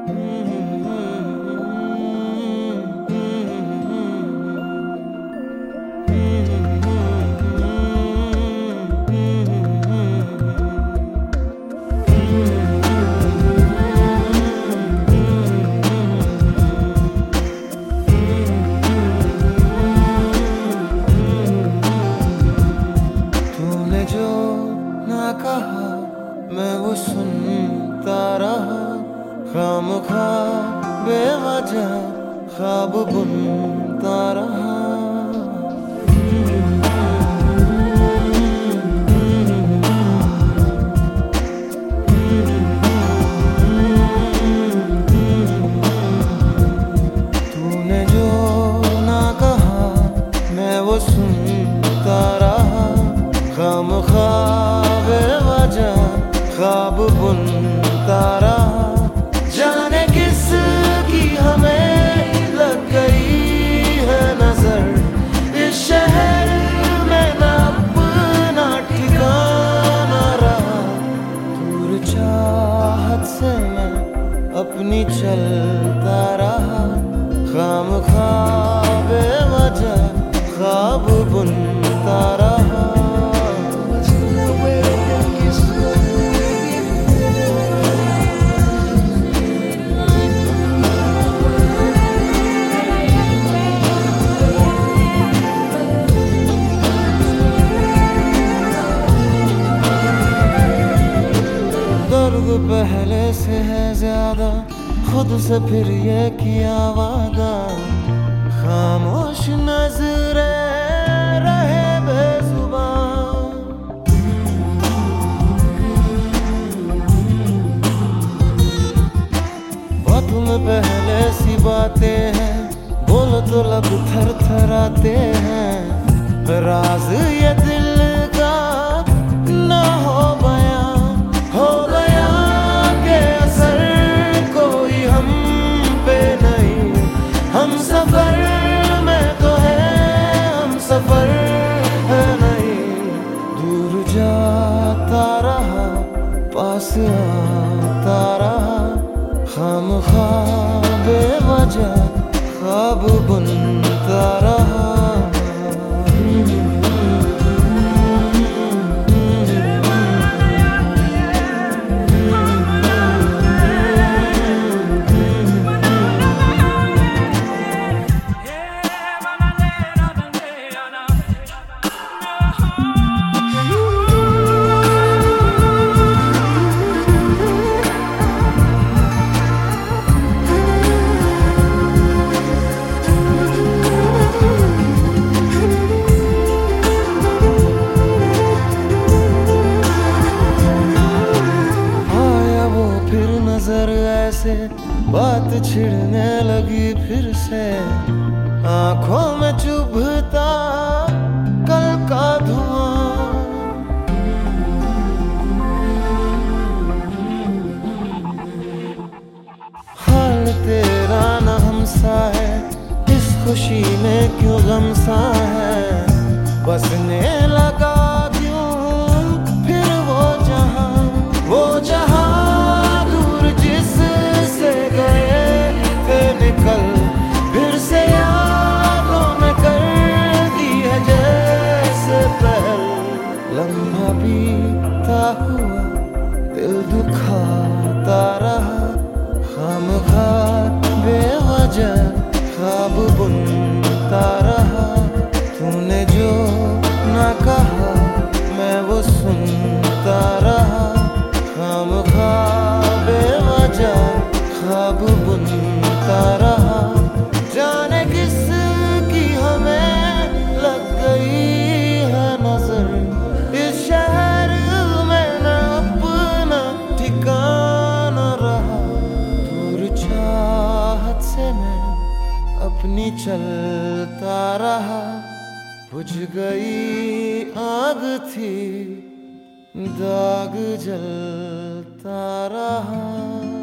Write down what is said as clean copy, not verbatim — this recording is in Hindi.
मैं वो सुनता रहा, खामखा बेवजह ख्वाब बुनता रहा। तूने जो ना कहा मैं वो सुनता रहा, खामखा बेवजह ख्वाब बुनता रहा। जाने किस की हमें लग गई है नजर, इस शहर में ना अपना ठिकाना रहा। दूर चाहत से मैं अपनी चलता रहा, खामखा बेवजह ख्वाब बुनता रहा। दर्द पहले से है ज्यादा, खुद से फिर ये किया वादा। खामोश नजरे रहे बेजुबान, बातों में पहले सी बातें हैं, बोलो तो लब थर थराते हैं। राज ये दिल का ना हो गया के असर कोई हम पे नहीं। हम सफर में तो है, हम सफर है नहीं। दूर जाता रहा, पास आता रहा, खामखा बेवजह ख्वाब बुनता रहा। नजर ऐसे बात छिड़ने लगी फिर से, आंखों में चुभता कल का धुआं। हाल तेरा न हमसा है, इस खुशी में क्यों गम सा है। बसने लगा क्यों फिर वो जहां निकल फिर से यादों में कर दी है जैसे पहल। लम्हा बीता हुआ दिल दुखाता रहा, खामखा बेवजह ख्वाब बुनता रहा। तूने जो ना कहा मैं वो सुनता रहा, खामखा बेवजह ख्वाब बुनता रहा। जाने किस की हमें लग गई है नजर, इस शहर में ना अपना ठिकाना रहा। दूर चाहत से मैं अपनी चलता रहा, बुझ गई आग थी दाग जलता रहा।